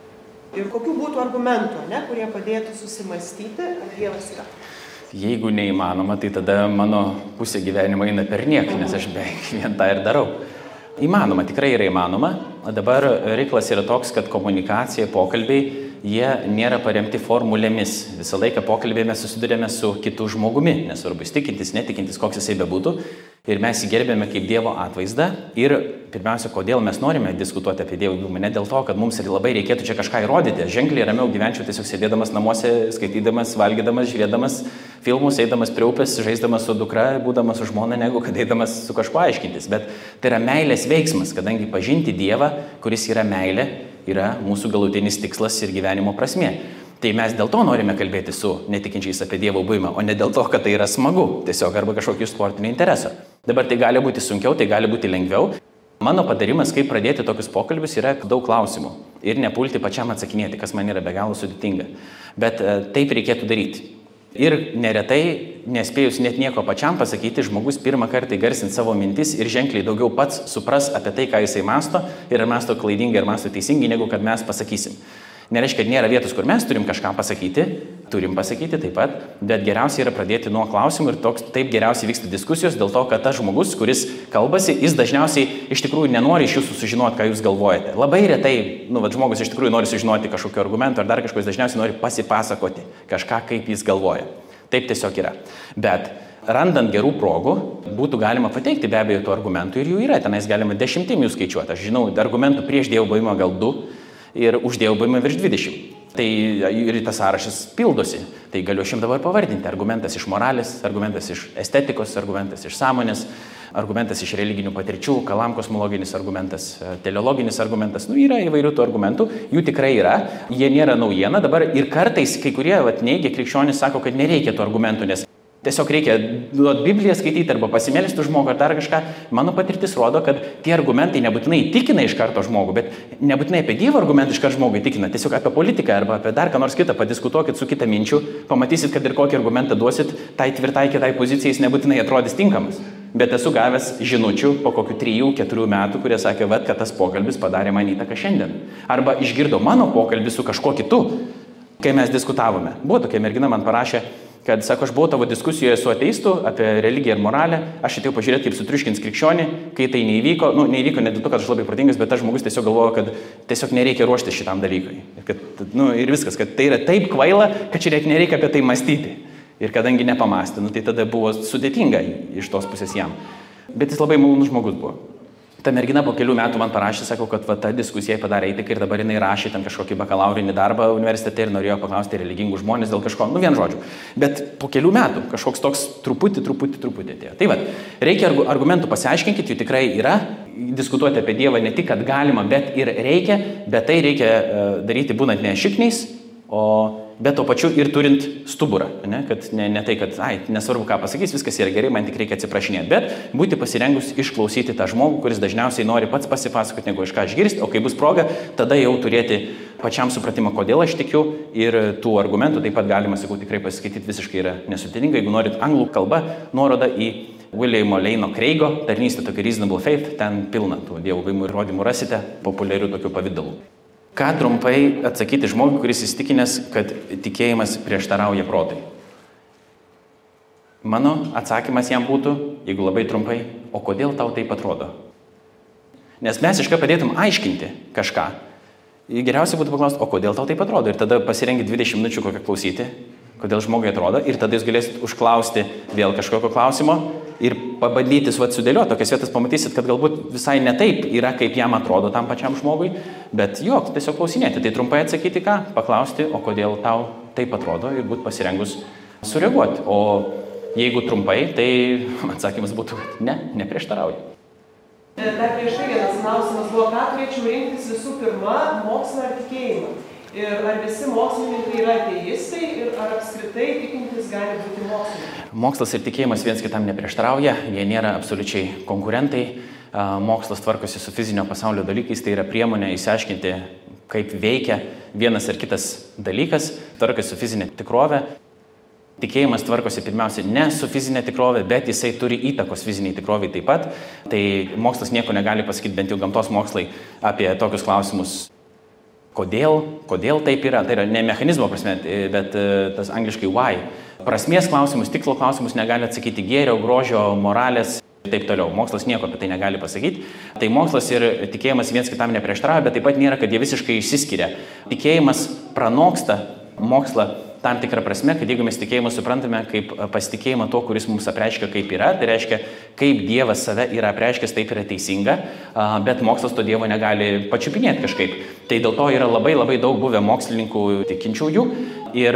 Ir kokių būtų argumentų, ne, kurie padėtų susimastyti, ar Dievas yra? Jeigu neįmanoma, tai tada mano pusė gyvenimo eina per nieką, nes aš beveik vien tą ir darau. Įmanoma, tikrai yra įmanoma. Dabar reikalas yra toks, kad komunikacija, pokalbiai, jie nėra paremti formulėmis. Visą laiką pokalbėje mes susidurėme su kitu žmogumi, nesvarbu tikintis, netikintis, koks jisai bebūtų. Ir mes jį gerbėme kaip Dievo atvaizdą. Ir pirmiausia, kodėl mes norime diskutuoti apie Dievo buvimą? Ne dėl to, kad mums labai reikėtų čia kažką įrodyti. Ženkliai ramiau gyvenčiau tiesiog sėdėdamas namuose, skaitydamas, valgydamas, žiūrėdamas filmus, eidamas prie upės, žaisdamas su dukra, būdamas su žmona, negu kad eidamas su kažkuo aiškintis. Bet tai yra meilės veiksmas, kadangi pažinti Dievą, kuris yra meilė, yra mūsų galutinis tikslas ir gyvenimo prasmė. Tai mes dėl to norime kalbėti su netikinčiais apie Dievo buvimą, o ne dėl to, kad tai yra smagu, tiesiog arba kažkokį sportinį interesą. Dabar tai gali būti sunkiau, tai gali būti lengviau. Mano patarimas, kaip pradėti tokius pokalbius, yra daug klausimų ir nepulti pačiam atsakinėti, kas man yra be galo sudėtinga. Bet taip reikėtų daryti. Ir neretai, nespėjus net nieko pačiam pasakyti, žmogus pirmą kartą įgarsins savo mintis ir ženkliai daugiau pats supras apie tai, ką jisai masto, ir ar masto klaidingai, ar masto teisingai, negu kad mes pasakysim. Nereiškia, kad nėra vietos, kur mes turim kažką pasakyti, turim pasakyti taip pat, bet geriausia yra pradėti nuo klausimų ir toks, taip geriausiai vyksta diskusijos, dėl to, kad tas žmogus, kuris kalbasi, jis dažniausiai iš tikrųjų nenori iš jūsų sužinoti, ką jūs galvojate. Labai retai, nu, va, žmogus iš tikrųjų nori sužinoti kažkokio argumento ar dar kažko, jis dažniausiai nori pasipasakoti kažką, kaip jis galvoja. Taip tiesiog yra. Bet randant gerų progų, būtų galima pateikti be abejo tų argumentų ir jų yra, tenais galima dešimtim jų skaičiuoti. Aš žinau, argumentų prieš Dievo buvimą gal du ir už Dievo buvimą virš dvidešimt. Tai ir tas sąrašas pildosi. Tai galiu aš jums dabar pavardinti. Argumentas iš moralės, argumentas iš estetikos, argumentas iš sąmonės, argumentas iš religinių patirčių, kalam kosmologinis argumentas, teleologinis argumentas. Nu, yra įvairių tų argumentų, jų tikrai yra, jie nėra naujiena. Dabar ir kartais kai kurie vat, neigia krikščionys sako, kad nereikia tų argumentų, nes tiesiog reikia duoti Bibliją skaityti arba pasimelsti žmogų ar dar kažką. Mano patirtis rodo, kad tie argumentai nebūtinai įtikina iš karto žmogų, bet nebūtinai apie Dievą argumentai iš karto žmogų įtikina. Tiesiog apie politiką arba apie dar ką nors kitą padiskutuokit su kita minčiu, pamatysit, kad ir kokį argumentą duosit, tai tvirtai kitai pozicijai jis nebūtinai atrodys tinkamas. Bet esu gavęs žinučių po kokių trijų, keturių metų, kurie sakė, vat, kad tas pokalbis padarė man įtaką šiandien. Arba išgirdo mano pokalbį su kažkuo kitu, kai mes diskutavome. Buvo tokia mergina, man parašė, kad, sako, aš buvau tavo diskusijoje su ateistu apie religiją ir moralę, aš atėjau pažiūrėti, kaip sutriuškins krikščionį, kai tai neįvyko, nu, neįvyko ne dėl to, kad aš labai protingas, bet tas žmogus tiesiog galvojo, kad tiesiog nereikia ruoštis šitam dalykui. Ir, kad, nu, ir viskas, kad tai yra taip kvaila, kad čia nereikia apie tai mąstyti. Ir kadangi nepamastė, nu, tai tada buvo sudėtinga iš tos pusės jam. Bet jis labai malonus žmogus buvo. Ta mergina po kelių metų man parašė, sako, kad va, ta diskusija padarė įtaką ir dabar jinai rašė ten kažkokį bakalaurinį darbą universitete ir norėjo paklausti religingų žmonės dėl kažko, nu vien žodžių. Bet po kelių metų kažkoks toks truputį, truputį, truputį atėjo. Tai va, reikia argumentų pasiaiškinkit, jų tikrai yra. Diskutuoti apie Dievą ne tik, kad galima, bet ir reikia, bet tai reikia daryti būnant ne šikniais, o bet to pačiu ir turint stuburą, ne? Kad ne, ne tai, kad ai, nesvarbu ką pasakys, viskas yra gerai, man tik reikia atsiprašinėti, bet būti pasirengus išklausyti tą žmogų, kuris dažniausiai nori pats pasipasakoti, negu iš ką išgirsti, o kai bus proga, tada jau turėti pačiam supratimą, kodėl aš tikiu, ir tų argumentų taip pat galima, sakau, tikrai pasiskaityti visiškai yra nesudėtinga. Jeigu norit anglų kalba, nuoroda į Williamo Lane'o Craig'o tarnystę, tokį Reasonable Faith, ten pilna tų Dievo buvimo įrodymų rasite populiarių tokių pavydalų. Ką trumpai atsakyti žmogui, kuris įsitikinęs, kad tikėjimas prieštarauja protui? Mano atsakymas jam būtų, jeigu labai trumpai, o kodėl tau taip atrodo? Nes mes iš ką padėtum aiškinti kažką. Geriausia būtų paklausti, o kodėl tau taip atrodo? Ir tada pasirengi dvidešimt minučių kokią klausyti, kodėl žmogui atrodo, ir tada jūs galėsit užklausti vėl kažkokio klausimo ir pabandyti sudėlioti tokias vietas, pamatysit, kad galbūt visai ne taip yra, kaip jam atrodo tam pačiam žmogui, bet jo, tiesiog klausinėti. Tai trumpai atsakyti ką, paklausti, o kodėl tau taip atrodo, ir būti pasirengus sureaguoti. O jeigu trumpai, tai atsakymas būtų, ne, neprieštarauja. Dar prieš tai vienas klausimas buvo, ką turėčiau rinktis visų pirma, mokslą ar tikėjimą? Ir ar visi mokslininkai yra ateistai ir ar apskritai tikintis gali būti mokslininkai? Mokslas ir tikėjimas viens kitam neprieštarauja, jie nėra absoliučiai konkurentai. Mokslas tvarkosi su fizinio pasaulio dalykais, tai yra priemonė išsiaiškinti, kaip veikia vienas ar kitas dalykas, tvarkosi su fizinė tikrovė. Tikėjimas tvarkosi pirmiausia ne su fizinė tikrovė, bet jisai turi įtakos fiziniai tikroviai taip pat. Tai mokslas nieko negali pasakyti, bent jau gamtos mokslai, apie tokius klausimus. Kodėl, kodėl taip yra, tai yra ne mechanizmo prasme, bet tas angliškai why. Prasmės klausimus, tikslo klausimus negali atsakyti gėrio, grožio, moralės ir taip toliau. Mokslas nieko apie tai negali pasakyti. Tai mokslas ir tikėjimas viens kitam neprieštarauja, bet taip pat nėra, kad jie visiškai išsiskiria. Tikėjimas pranoksta mokslą tam tikrą prasme, kad jeigu mes tikėjimą suprantame kaip pasitikėjimą to, kuris mums apreiškia kaip yra, tai reiškia, kaip Dievas save yra apreiškęs, taip yra teisinga, bet mokslas to Dievo negali pačiupinėti kažkaip. Tai dėl to yra labai labai daug buvę mokslininkų tikinčiųjų ir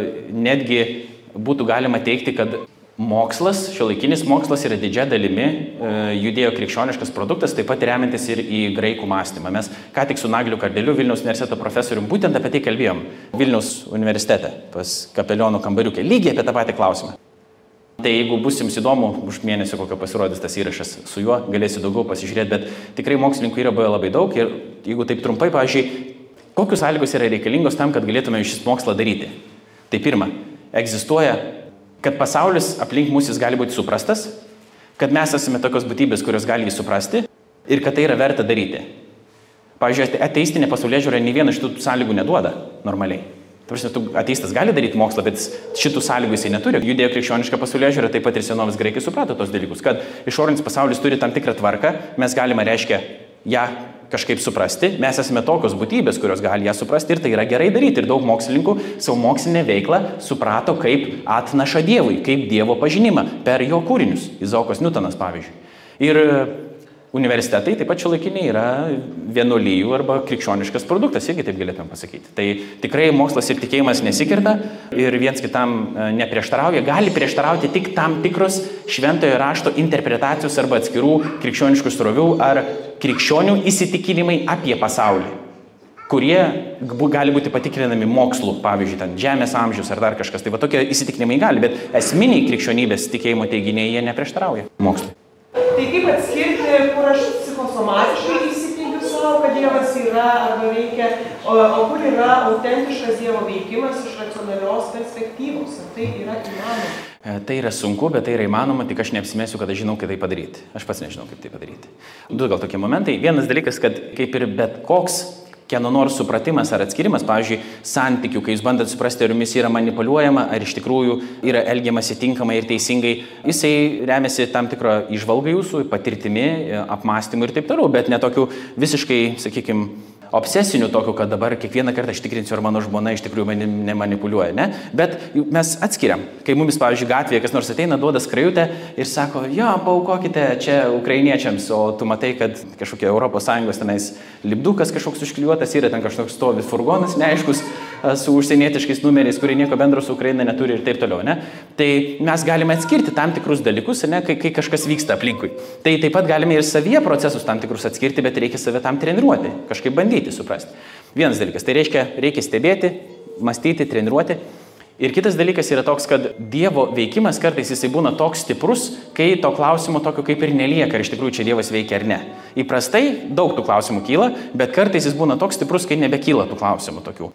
netgi būtų galima teigti, kad mokslas, šiuolaikinis mokslas yra didžia dalimi judėjo krikščioniškas produktas, taip pat remiantis ir į graikų mąstymą. Mes ką tik su Nagliu Kardeliu, Vilniaus universiteto profesorium, būtent apie tai kalbėjom Vilniaus universitete, pas kapelionų kambariukė, lygiai apie tą patį klausimą. Tai jeigu bus jums įdomu, už mėnesio kokio pasirodys tas įrašas su juo, galėsiu daugiau pasižiūrėti, bet tikrai mokslininkų yra buvę labai daug ir jeigu taip trumpai, pavyzdžiui, kokius sąlygos yra reikalingos tam, kad galėtume šis mokslą daryti. Tai pirma, egzistuoja kad pasaulis aplink mus jis gali būti suprastas, kad mes esame tokios būtybės, kurios gali jį suprasti ir kad tai yra verta daryti. Pavyzdžiui, ateistinė pasaulėžiūra nei viena šitų sąlygų neduoda normaliai. Tarsi, ateistas gali daryti mokslą, bet šitų sąlygų jisai neturi. Judėjo krikščioniška pasaulėžiūra, taip pat ir senovės graikai suprato tos dalykus, kad išorinis pasaulis turi tam tikrą tvarką, mes galime, reiškia, ją kažkaip suprasti, mes esame tokios būtybės, kurios gali ją suprasti ir tai yra gerai daryti. Ir daug mokslininkų savo mokslinę veiklą suprato kaip atnašą Dievui, kaip Dievo pažinimą per jo kūrinius. Izaokas Niutonas, pavyzdžiui. Ir universitetai taip pat šiuolaikiniai yra vienuolijų arba krikščioniškas produktas, irgi taip galėtume pasakyti. Tai tikrai mokslas ir tikėjimas nesikirta ir viens kitam neprieštarauja. Gali prieštarauti tik tam tikros šventojo rašto interpretacijos arba atskirų krikščioniškų srovių ar krikščionių įsitikinimai apie pasaulį, kurie gali būti patikrinami mokslu, pavyzdžiui, ten žemės amžius ar dar kažkas. Tai va tokie įsitikinimai gali, bet esminiai krikščionybės tikėjimo teiginiai jie neprieštarauja mokslui. Tai kaip atskirti, kur aš psichosomatiškai įsitikiu savo, kad Dievas yra arba veikia, o, o kur yra autentiškas Dievo veikimas iš racionalios perspektyvos. Ar tai yra įmanoma? Tai yra sunku, bet tai yra įmanoma, tik aš neapsimesiu, kad aš žinau, kaip tai padaryti. Aš pats nežinau, kaip tai padaryti. Du gal tokie momentai. Vienas dalykas, kad kaip ir bet koks kieno nors supratimas ar atskirimas, pavyzdžiui, santykių, kai jūs bandot suprasti, ar jumis yra manipuliuojama, ar iš tikrųjų yra elgiamasi tinkamai ir teisingai, jisai remiasi tam tikrą įžvalgą jūsų, patirtimi, apmąstymu ir taip toliau, bet ne tokiu visiškai, sakykime, obsesiniu tokiu, kad dabar kiekvieną kartą aš tikrinsiu, ar mano žmona iš tikrųjų mane nemanipuliuoja, ne? Bet mes atskiriam. Kai mumis, pavyzdžiui, gatvėje kas nors ateina, duoda skrajutę ir sako, jo, paaukokite čia ukrainiečiams, o tu matai, kad kažkokia Europos Sąjungos tenais lipdukas kažkoks užklijuotas, yra ten kažkoks stovi furgonas neaiškus su užsienietiškais numeriais, kurie nieko bendro su Ukraina neturi ir taip toliau, ne? Tai mes galime atskirti tam tikrus dalykus, ne, kai, kai kažkas vyksta aplinkui. Tai taip pat galime ir savyje procesus tam tikrus atskirti, bet reikia save tam treniruoti, kažkaip bandyti suprasti. Vienas dalykas, tai reiškia, reikia stebėti, mąstyti, treniruoti. Ir kitas dalykas yra toks, kad Dievo veikimas kartais jisai būna toks stiprus, kai to klausimo tokio kaip ir nelieka, ar iš tikrųjų čia Dievas veikia ar ne. Įprastai daug tų klausimų kyla, bet kartais jis būna toks stiprus, kai nebekyla tų klausimų tokių.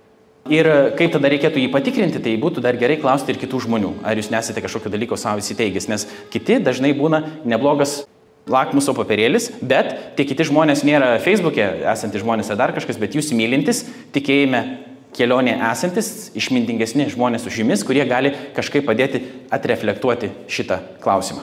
Ir kaip tada reikėtų jį patikrinti, tai būtų dar gerai klausti ir kitų žmonių, ar jūs nesate kažkokio dalyko savo įsiteigęs, nes kiti dažnai būna neblogas lakmuso popierėlis, bet tie kiti žmonės nėra Facebook'e esantys žmonės ar dar kažkas, bet jūs mylintis, tikėjime kelionėje esantis, išmintingesni žmonės už jumis, kurie gali kažkaip padėti atreflektuoti šitą klausimą.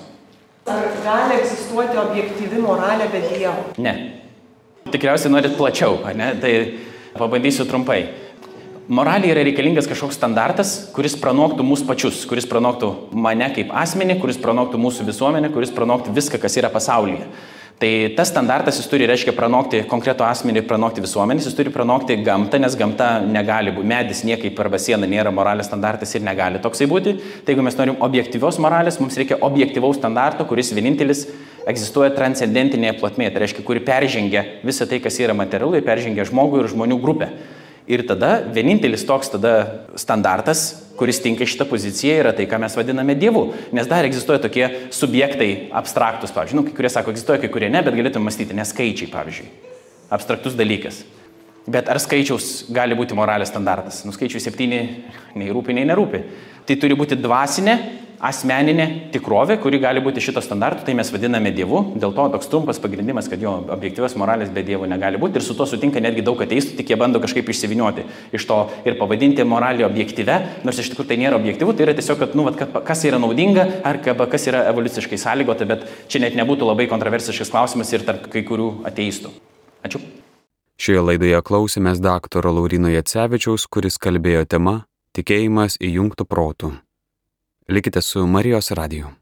Ar gali egzistuoti objektyvi moralė be Dievo? Ne. Tikriausiai norit plačiau, ne? Tai pabandysiu trumpai. Moralė yra reikalingas kažkoks standartas, kuris pranoktų mūsų pačius, kuris pranoktų mane kaip asmenį, kuris pranoktų mūsų visuomenę, kuris pranoktų viską, kas yra pasaulyje. Tai tas standartas jis turi, reiškia, pranokti konkretų asmenį, pranokti visuomenės, jis turi pranokti gamtą, nes gamta negali būti, medis niekaip arba siena nėra moralės standartas ir negali toksai būti. Tai jeigu mes norim objektyvios moralės, mums reikia objektyvaus standarto, kuris vienintelis egzistuoja transcendentinėje plotmėje, tai reiškia, kuri peržengia visą tai, kas yra materialu, peržengia žmogų ir žmonių grupę. Ir tada vienintelis toks tada standartas, kuris tinka šitą poziciją, yra tai, ką mes vadiname Dievu. Nes dar egzistuoja tokie subjektai abstraktus, pavyzdžiui. Nu, kai kurie sako, egzistuoja, kai kurie ne, bet galėtume mąstyti, ne skaičiai, pavyzdžiui. Abstraktus dalykas. Bet ar skaičiaus gali būti moralės standartas? Nu, skaičių septyni nei rūpi, nei nerūpi. Tai turi būti dvasinė, asmeninė tikrovė, kuri gali būti šito standartu, tai mes vadiname Dievu. Dėl to toks trumpas pagrindimas, kad jo objektyvios moralės be Dievo negali būti. Ir su to sutinka netgi daug ateistų, tik jie bando kažkaip išsivinioti iš to ir pavadinti moralę objektyve, nors iš tikrųjų tai nėra objektyvu, tai yra tiesiog, kad, nu, vat, kas yra naudinga ar kas yra evoliuciškai sąlygota, bet čia net nebūtų labai kontroversiškas klausimas ir tarp kai kurių ateistų. Ačiū. Šioje laidoje klausėmės daktaro Lauryno Jacevičiaus, kuris kalbėjo tema Tikėjimas įjungtų protų. Likite su Marijos radiju.